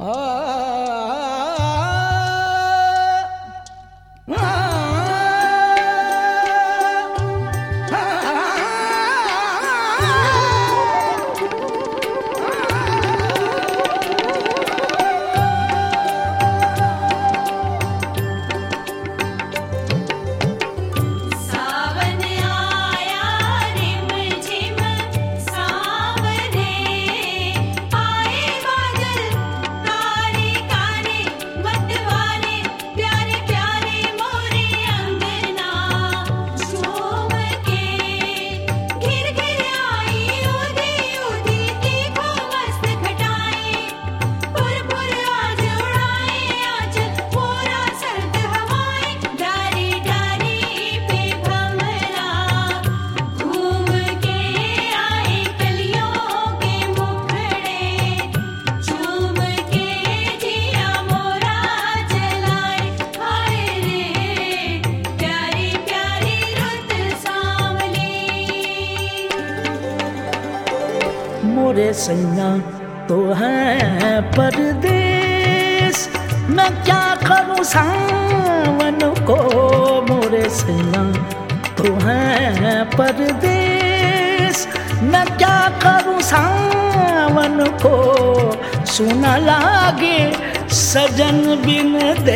मोरे सैया तो है परदेस, मैं क्या करूं सावन को। मोरे सैया तो है परदेस, मैं क्या करूं सावन को। सुना लागे सजन बिन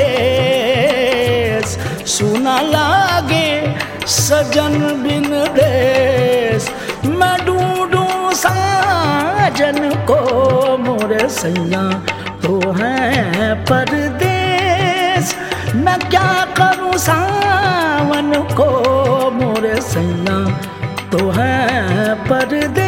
देश, सुना लागे सजन बिन देश। मैं ढूंढूं साजन को। मोरे सैया तो है परदेस, मैं क्या करूं सावन को। मोरे सैया तो है परदेस।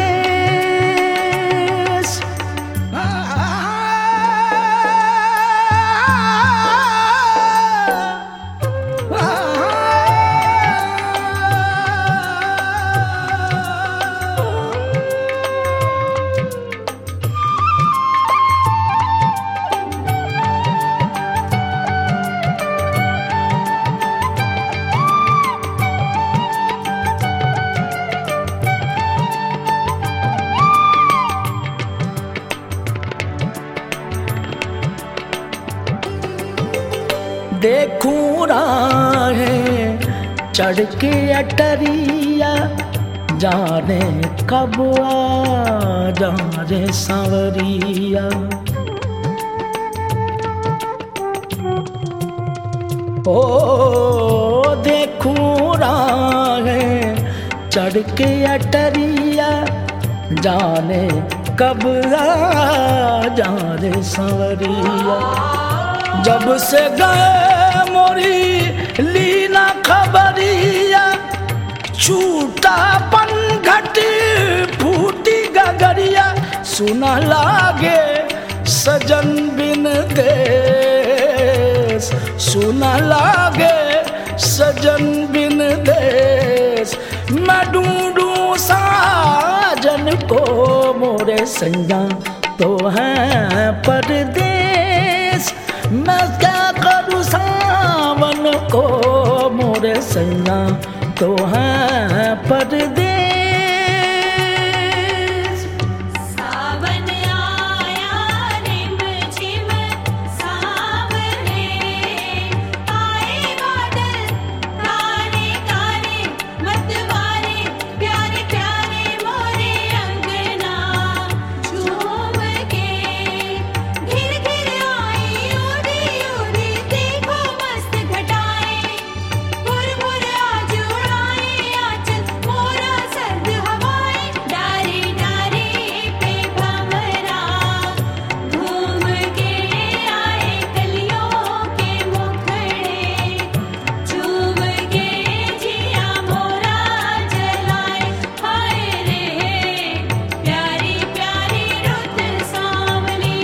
देखूं राहें चढ़ के अटरिया, जाने कब आ जाने सांवरिया। ओ देखूं राहें चढ़ के अटरिया, जाने कब आ जाने सांवरिया। जब से गए मोरी लीना खबरिया, छूटा पनघट फूटी गगरिया। सुना लागे सजन बिन देश, सुना लागे सजन बिन देश। मैं ढूंढूं साजन को। मोरे सैया तो है परदेस, मैं क्या करूं सावन को। मोरे सैया तो है परदेस। सावन आया रिम झिम सावरे, आए बादल काले काले मतवारे। प्यारे प्यारे मोरे अंगना झूम के, घिर घिर आई उड़ी उड़ी देखो मस्त घटाए। भुर भुर आज उड़ाए आंचल मोरा सर्द हवाएं। डारी डारी पे भंवरा घूम के आए कलियों के मुखड़े। झूम के जिया मोरा जलाए। हाय रे प्यारी प्यारी रुत सांवली।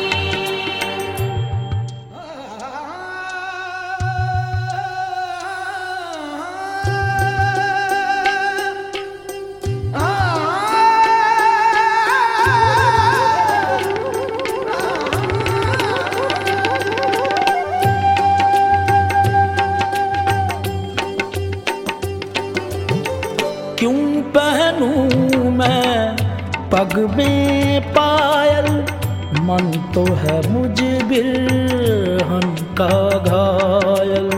क्यों पहनूं मैं पग में पायल, मन तो है मुझ बिरहन का घायल।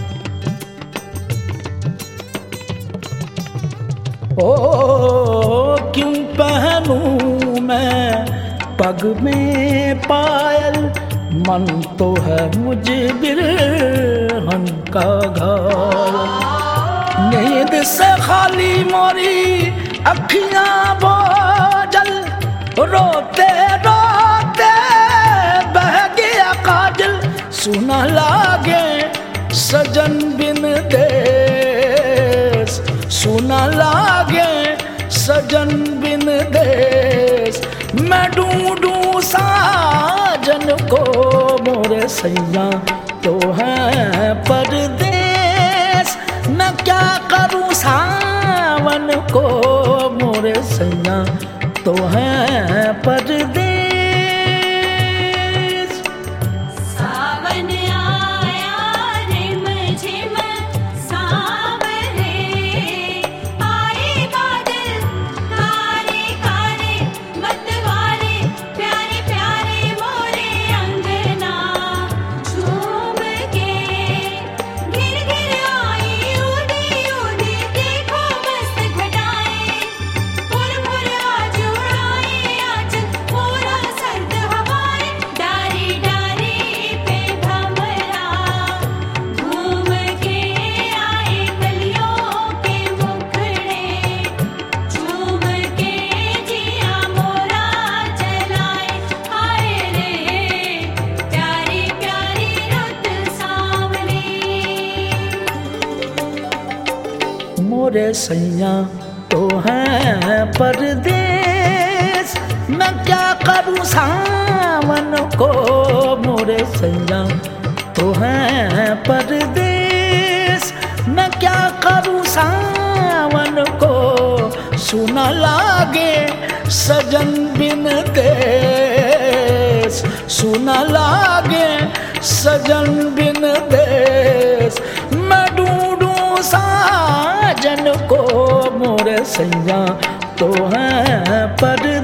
ओ क्यों पहनूं मैं पग में पायल, मन तो है मुझ बिरहन का घायल। नींद से खाली मोरी अखियां बोझल, रोते रोते बह गया काजल। सुना लागे सजन बिन देश, सुना लागे सजन बिन देश। मैं ढूंढूं साजन को मोरे सैया तो है परदेस। मैं क्या करूं सावन को मोरे सैया तो है परदेस। सावन आया रिम झिम सावरे, आए बादल कारे कारे मतवारे। प्यारे प्यारे मोरे अंगना झूम के, गिर गिर आई उड़ी उड़ी देखो मस्त घटाएं। फुर फुर आज उड़ाए आंचल पूरा सर्द हवाएं। डारी डारी पे भंवरा घूम के आए कलियों के मुखड़े। झूम के जिया मोरा जलाए, हाय रे प्यारी प्यारी रुत सावनी। मोरे सैया तो है परदेस। मैं क्या करूं सावन को मोरे सैया तो है परदेस। मैं क्या करूं सावन को, सुना लागे सजन बिन देश। सुना लागे सजन बिन देश। मैं ढूंढूं साजन को मोरे सैया तो है परदेस।